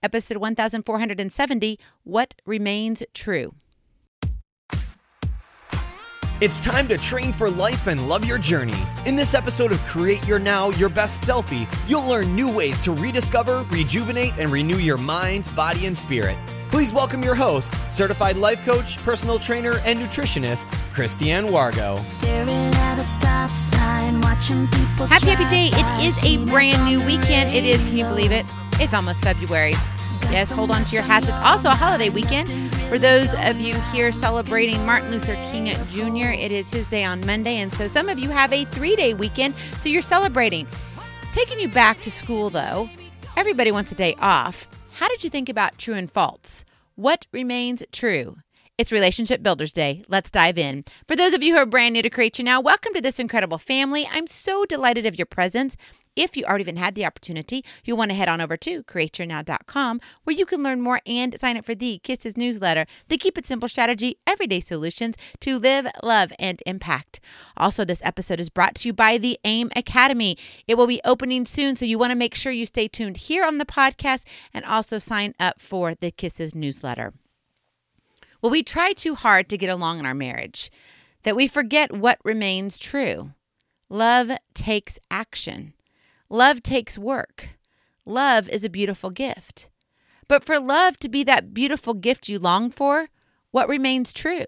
episode 1470, What Remains True. It's time to train for life and love your journey. In this episode of Create Your Now, Your Best Selfie, you'll learn new ways to rediscover, rejuvenate, and renew your mind, body, and spirit. Please welcome your host, certified life coach, personal trainer, and nutritionist, Christiane Wargo. Happy day. It is a brand new weekend. It is, can you believe it? It's almost February. Yes, hold on to your hats. It's also a holiday weekend. For those of you here celebrating Martin Luther King Jr., it is his day on Monday, and so some of you have a 3-day weekend, so you're celebrating. Taking you back to school, though, everybody wants a day off. How did you think about true and false? What remains true? It's Relationship Builders Day. Let's dive in. For those of you who are brand new to Create Your Now, welcome to this incredible family. I'm so delighted of your presence. If you already even had the opportunity, you'll want to head on over to createyournow.com, where you can learn more and sign up for the Kisses newsletter, the Keep It Simple strategy, everyday solutions to live, love, and impact. Also, this episode is brought to you by the AIM Academy. It will be opening soon, so you want to make sure you stay tuned here on the podcast and also sign up for the Kisses newsletter. Well, we try too hard to get along in our marriage that we forget what remains true. Love takes action. Love takes work. Love is a beautiful gift. But for love to be that beautiful gift you long for, what remains true?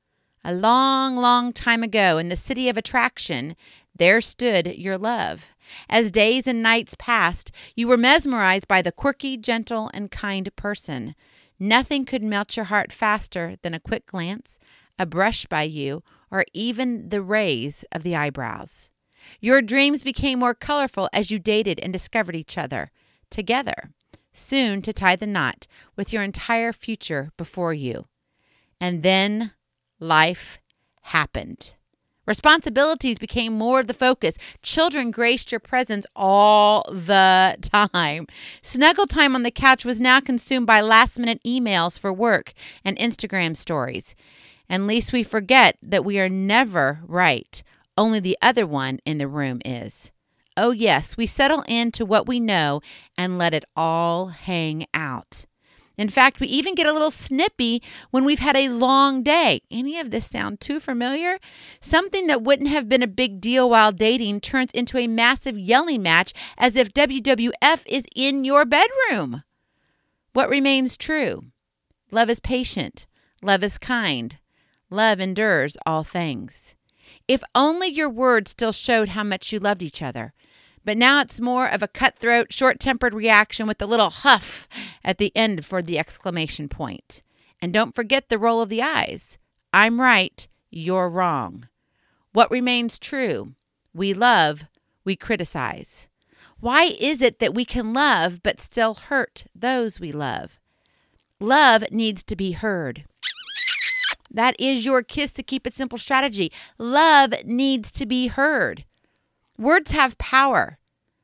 A long, long time ago in the city of attraction, there stood your love. As days and nights passed, you were mesmerized by the quirky, gentle, and kind person. Nothing could melt your heart faster than a quick glance, a brush by you, or even the raise of the eyebrows. Your dreams became more colorful as you dated and discovered each other, together, soon to tie the knot with your entire future before you. And then life happened. Responsibilities became more of the focus. Children graced your presence all the time. Snuggle time on the couch was now consumed by last-minute emails for work and Instagram stories. And lest we forget that we are never right. Only the other one in the room is. Oh yes, we settle into what we know and let it all hang out. In fact, we even get a little snippy when we've had a long day. Any of this sound too familiar? Something that wouldn't have been a big deal while dating turns into a massive yelling match as if WWF is in your bedroom. What remains true? Love is patient. Love is kind. Love endures all things. If only your words still showed how much you loved each other. But now it's more of a cutthroat, short-tempered reaction with a little huff at the end for the exclamation point. And don't forget the roll of the eyes. I'm right, you're wrong. What remains true? We love, we criticize. Why is it that we can love but still hurt those we love? Love needs to be heard. That is your Kiss to Keep It Simple strategy. Love needs to be heard. Words have power.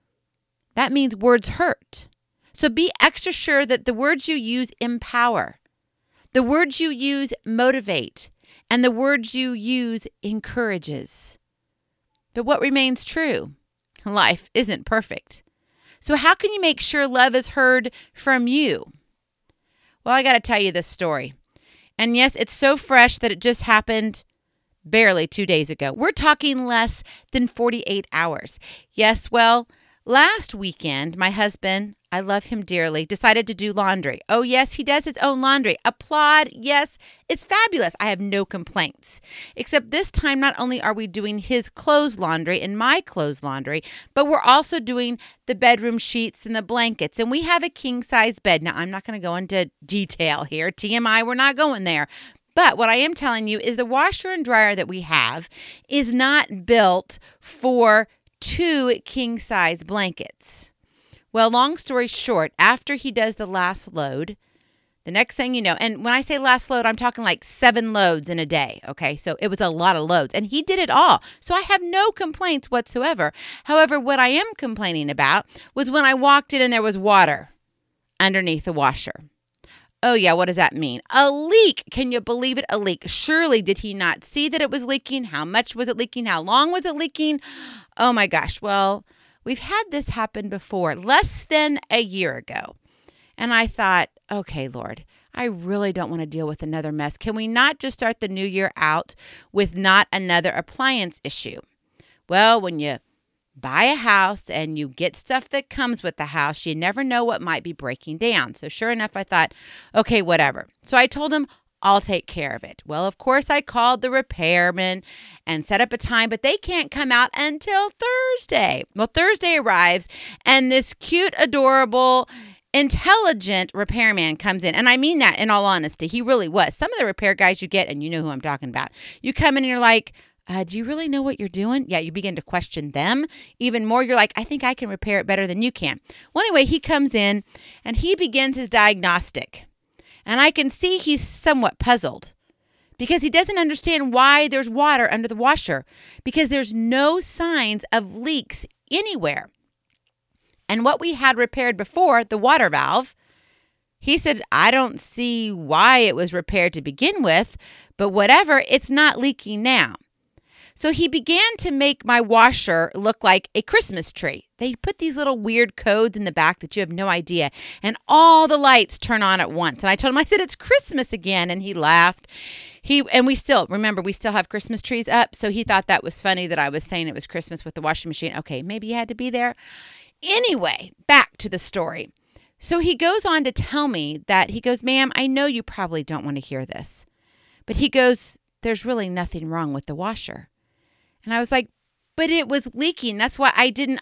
That means words hurt. So be extra sure that the words you use empower. The words you use motivate. And the words you use encourages. But what remains true? Life isn't perfect. So how can you make sure love is heard from you? Well, I got to tell you this story. And yes, it's so fresh that it just happened barely 2 days ago. We're talking less than 48 hours. Yes, well, last weekend, my husband, I love him dearly, decided to do laundry. Oh, yes, he does his own laundry. Applaud. Yes, it's fabulous. I have no complaints. Except this time, not only are we doing his clothes laundry and my clothes laundry, but we're also doing the bedroom sheets and the blankets. And we have a king-size bed. Now, I'm not going to go into detail here. TMI, we're not going there. But what I am telling you is the washer and dryer that we have is not built for 2 king-size blankets. Well, long story short, after he does the last load, the next thing you know, and when I say last load, I'm talking like 7 loads in a day, okay? So it was a lot of loads, and he did it all. So I have no complaints whatsoever. However, what I am complaining about was when I walked in and there was water underneath the washer. Oh, yeah, what does that mean? A leak. Can you believe it? A leak. Surely did he not see that it was leaking? How much was it leaking? How long was it leaking? Oh, my gosh. Well, we've had this happen before, less than a year ago. And I thought, okay, Lord, I really don't want to deal with another mess. Can we not just start the new year out with not another appliance issue? Well, when you buy a house and you get stuff that comes with the house, you never know what might be breaking down. So sure enough, I thought, okay, whatever. So I told him, I'll take care of it. Well, of course, I called the repairman and set up a time, but they can't come out until Thursday. Well, Thursday arrives, and this cute, adorable, intelligent repairman comes in. And I mean that in all honesty. He really was. Some of the repair guys you get, and you know who I'm talking about. You come in and you're like, do you really know what you're doing? Yeah, you begin to question them even more. You're like, I think I can repair it better than you can. Well, anyway, he comes in and he begins his diagnostic. And I can see he's somewhat puzzled because he doesn't understand why there's water under the washer, because there's no signs of leaks anywhere. And what we had repaired before, the water valve, he said, I don't see why it was repaired to begin with, but whatever, it's not leaking now. So he began to make my washer look like a Christmas tree. They put these little weird codes in the back that you have no idea. And all the lights turn on at once. And I told him, I said, it's Christmas again. And he laughed. We still have Christmas trees up. So he thought that was funny that I was saying it was Christmas with the washing machine. Okay, maybe you had to be there. Anyway, back to the story. So he goes on to tell me that he goes, ma'am, I know you probably don't want to hear this. But he goes, there's really nothing wrong with the washer. And I was like, but it was leaking. That's why I didn't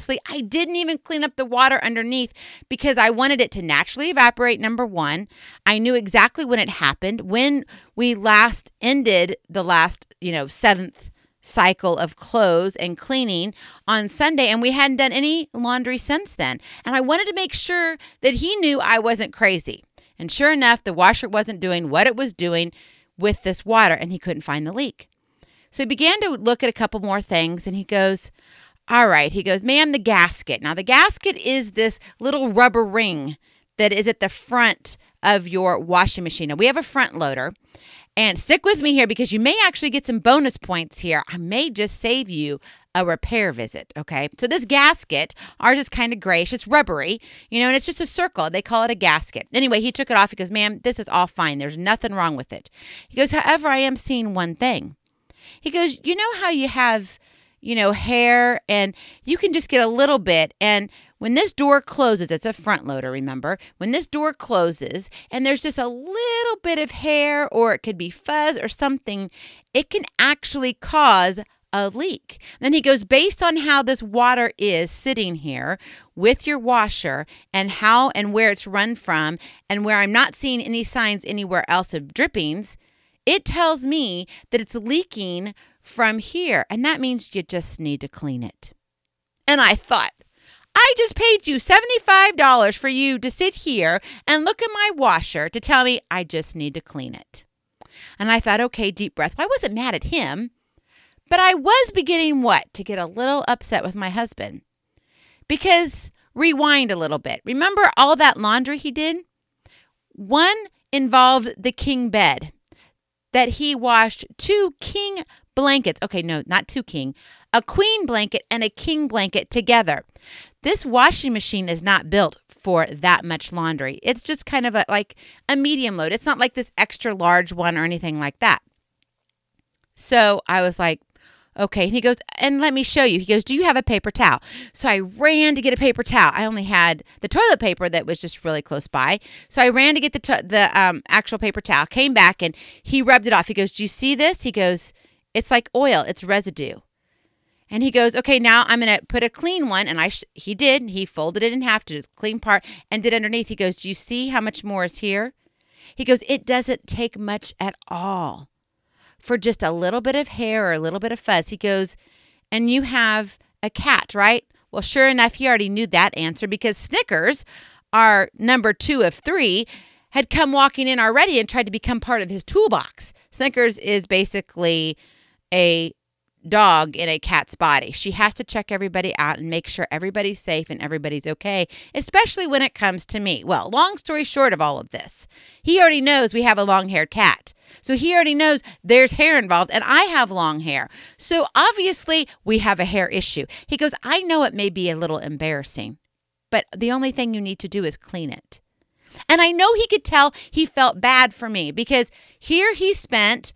even clean up the water underneath because I wanted it to naturally evaporate, number one. I knew exactly when it happened, when we last ended the last, 7th cycle of clothes and cleaning on Sunday, and we hadn't done any laundry since then. And I wanted to make sure that he knew I wasn't crazy. And sure enough, the washer wasn't doing what it was doing with this water, and he couldn't find the leak. So he began to look at a couple more things, and he goes, all right. He goes, ma'am, the gasket. Now, the gasket is this little rubber ring that is at the front of your washing machine. Now, we have a front loader, and stick with me here because you may actually get some bonus points here. I may just save you a repair visit, okay? So this gasket, ours is kind of grayish. It's rubbery, and it's just a circle. They call it a gasket. Anyway, he took it off. He goes, ma'am, this is all fine. There's nothing wrong with it. He goes, however, I am seeing one thing. He goes, you know how you have, hair and you can just get a little bit. And when this door closes, it's a front loader, remember? When this door closes and there's just a little bit of hair or it could be fuzz or something, it can actually cause a leak. Then he goes, based on how this water is sitting here with your washer and how and where it's run from and where I'm not seeing any signs anywhere else of drippings, it tells me that it's leaking from here, and that means you just need to clean it. And I thought, I just paid you $75 for you to sit here and look at my washer to tell me I just need to clean it. And I thought, okay, deep breath. Well, I wasn't mad at him, but I was beginning to get a little upset with my husband. Because rewind a little bit. Remember all that laundry he did? One involved the king bed. That he washed 2 king blankets. Okay, no, not 2 king. A queen blanket and a king blanket together. This washing machine is not built for that much laundry. It's just kind of like a medium load. It's not like this extra large one or anything like that. So I was like, okay. And he goes, and let me show you. He goes, do you have a paper towel? So I ran to get a paper towel. I only had the toilet paper that was just really close by. So I ran to get the actual paper towel, came back, and he rubbed it off. He goes, do you see this? He goes, it's like oil. It's residue. And he goes, okay, now I'm going to put a clean one. And he did. He folded it in half to the clean part and did underneath. He goes, do you see how much more is here? He goes, it doesn't take much at all. For just a little bit of hair or a little bit of fuzz. He goes, and you have a cat, right? Well, sure enough, he already knew that answer because Snickers, our number 2 of 3, had come walking in already and tried to become part of his toolbox. Snickers is basically a dog in a cat's body. She has to check everybody out and make sure everybody's safe and everybody's okay, especially when it comes to me. Well, long story short of all of this, he already knows we have a long-haired cat. So he already knows there's hair involved and I have long hair. So obviously we have a hair issue. He goes, I know it may be a little embarrassing, but the only thing you need to do is clean it. And I know he could tell he felt bad for me because here he spent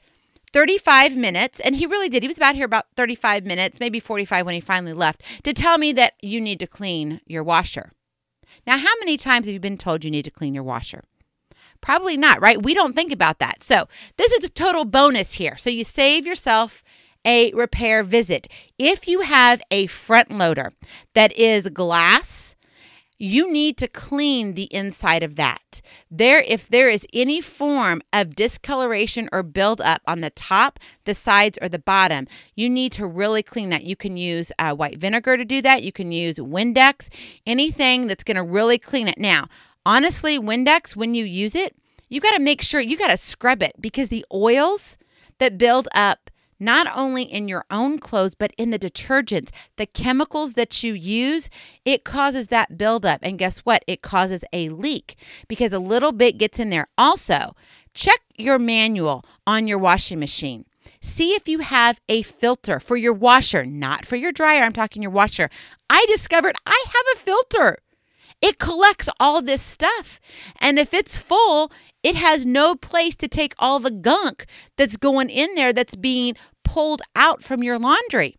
35 minutes, and he really did. He was about here about 35 minutes, maybe 45 when he finally left, to tell me that you need to clean your washer. Now, how many times have you been told you need to clean your washer? Probably not, right? We don't think about that. So this is a total bonus here. So you save yourself a repair visit. If you have a front loader that is glass, you need to clean the inside of that. If there is any form of discoloration or buildup on the top, the sides, or the bottom, you need to really clean that. You can use white vinegar to do that. You can use Windex, anything that's going to really clean it. Now, honestly, Windex, when you use it, you got to make sure you got to scrub it because the oils that build up not only in your own clothes, but in the detergents, the chemicals that you use, it causes that buildup. And guess what? It causes a leak because a little bit gets in there. Also, check your manual on your washing machine. See if you have a filter for your washer, not for your dryer. I'm talking your washer. I discovered I have a filter. It collects all this stuff. And if it's full, it has no place to take all the gunk that's going in there that's being pulled out from your laundry.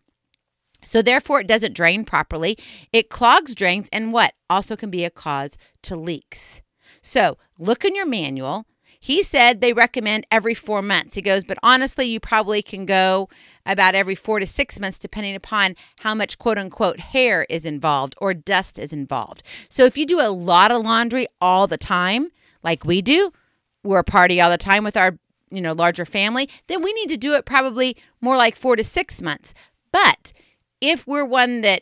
So therefore, it doesn't drain properly. It clogs drains and what? Also can be a cause to leaks. So look in your manual. He said they recommend every 4 months. He goes, but honestly, you probably can go about every 4 to 6 months, depending upon how much quote unquote hair is involved or dust is involved. So if you do a lot of laundry all the time, like we do, we're a party all the time with our, larger family, then we need to do it probably more like 4 to 6 months. But if we're one that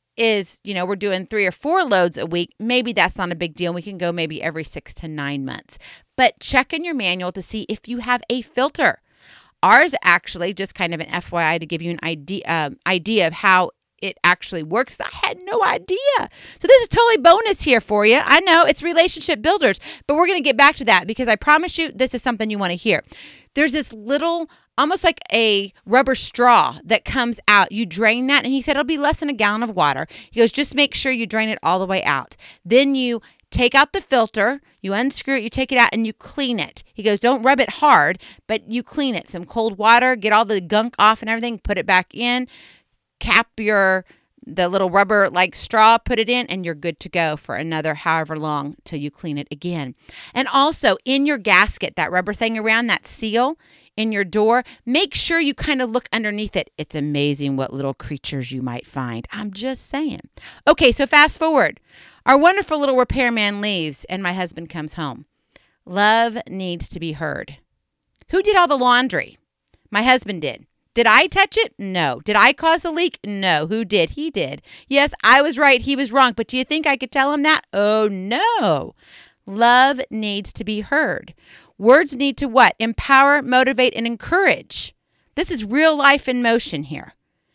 is, we're doing 3 or 4 loads a week, maybe that's not a big deal. We can go maybe every 6 to 9 months. But check in your manual to see if you have a filter. Ours actually, just kind of an FYI to give you an idea of how it actually works. I had no idea. So this is totally bonus here for you. I know it's relationship builders, but we're going to get back to that because I promise you this is something you want to hear. There's this little, almost like a rubber straw that comes out. You drain that, and he said it'll be less than a gallon of water. He goes, just make sure you drain it all the way out. Then you take out the filter, you unscrew it, you take it out, and you clean it. He goes, don't rub it hard, but you clean it. Some cold water, get all the gunk off and everything, put it back in, cap the little rubber like straw, put it in, and you're good to go for another however long till you clean it again. And also in your gasket, that rubber thing around that seal in your door, make sure you kind of look underneath it. It's amazing what little creatures you might find. I'm just saying. Okay, so fast forward. Our wonderful little repairman leaves and my husband comes home. Love needs to be heard. Who did all the laundry? My husband did. Did I touch it? No. Did I cause the leak? No. Who did? He did. Yes, I was right. He was wrong. But do you think I could tell him that? Oh, no. Love needs to be heard. Words need to what? Empower, motivate, and encourage. This is real life in motion here.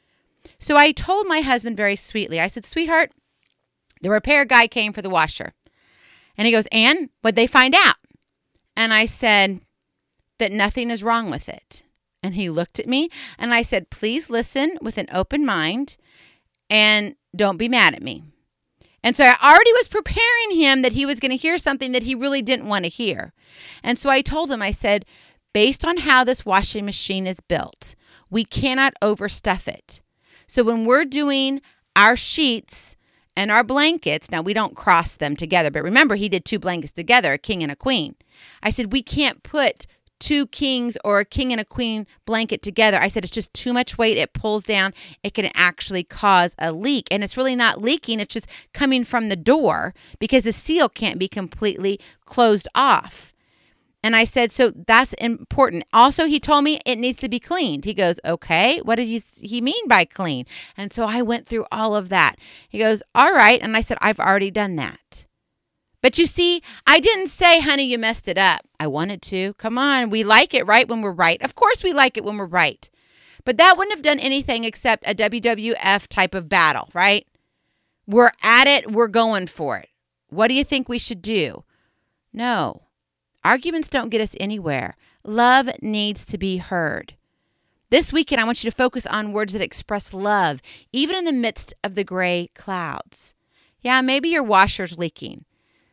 So I told my husband very sweetly, I said, sweetheart, the repair guy came for the washer. And he goes, Ann, what'd they find out? And I said that nothing is wrong with it. And he looked at me and I said, please listen with an open mind and don't be mad at me. And so I already was preparing him that he was going to hear something that he really didn't want to hear. And so I told him, I said, based on how this washing machine is built, we cannot overstuff it. So when we're doing our sheets and our blankets, now we don't cross them together, but remember he did 2 blankets together, a king and a queen. I said, we can't put 2 kings or a king and a queen blanket together. I said, it's just too much weight. It pulls down. It can actually cause a leak. And it's really not leaking. It's just coming from the door because the seal can't be completely closed off. And I said, so that's important. Also, he told me it needs to be cleaned. He goes, okay, what did he mean by clean? And so I went through all of that. He goes, all right. And I said, I've already done that. But you see, I didn't say, honey, you messed it up. I wanted to. Come on. We like it, right, when we're right. Of course we like it when we're right. But that wouldn't have done anything except a WWF type of battle, right? We're at it. We're going for it. What do you think we should do? No. Arguments don't get us anywhere. Love needs to be heard. This weekend, I want you to focus on words that express love, even in the midst of the gray clouds. Yeah, maybe your washer's leaking.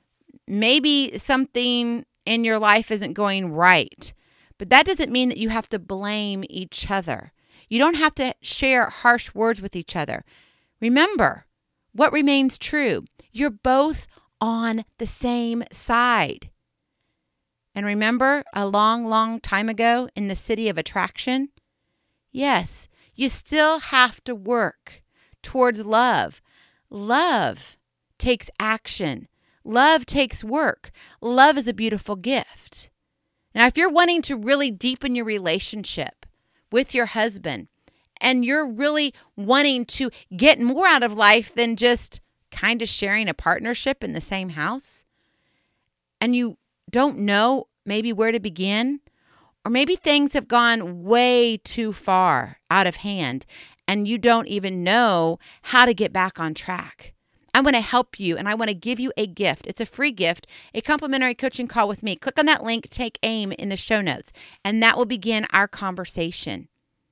maybe something in your life isn't going right, but that doesn't mean that you have to blame each other. You don't have to share harsh words with each other. Remember, what remains true? You're both on the same side. And remember a long, long time ago in the city of attraction? Yes, you still have to work towards love. Love takes action. Love takes work. Love is a beautiful gift. Now, if you're wanting to really deepen your relationship with your husband, and you're really wanting to get more out of life than just kind of sharing a partnership in the same house, and you don't know maybe where to begin, or maybe things have gone way too far out of hand, and you don't even know how to get back on track, I want to help you, and I want to give you a gift. It's a free gift, a complimentary coaching call with me. Click on that link, take aim in the show notes, and that will begin our conversation.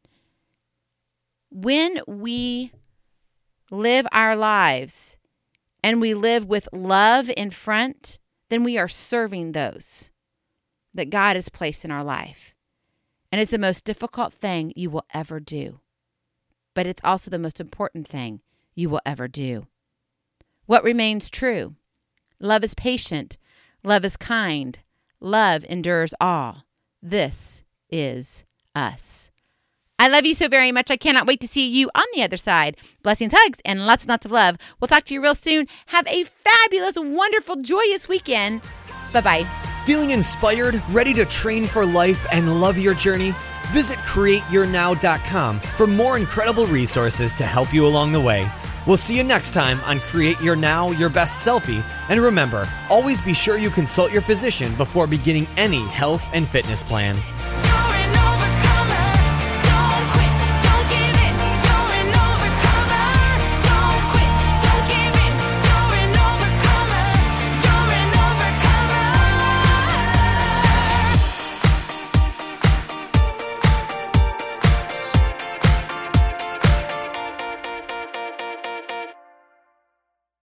When we live our lives and we live with love in front, then we are serving those that God has placed in our life. And it's the most difficult thing you will ever do. But it's also the most important thing you will ever do. What remains true? Love is patient. Love is kind. Love endures all. This is us. I love you so very much. I cannot wait to see you on the other side. Blessings, hugs, and lots and lots of love. We'll talk to you real soon. Have a fabulous, wonderful, joyous weekend. Bye-bye. Feeling inspired, ready to train for life and love your journey? Visit CreateYourNow.com for more incredible resources to help you along the way. We'll see you next time on Create Your Now, Your Best Selfie. And remember, always be sure you consult your physician before beginning any health and fitness plan.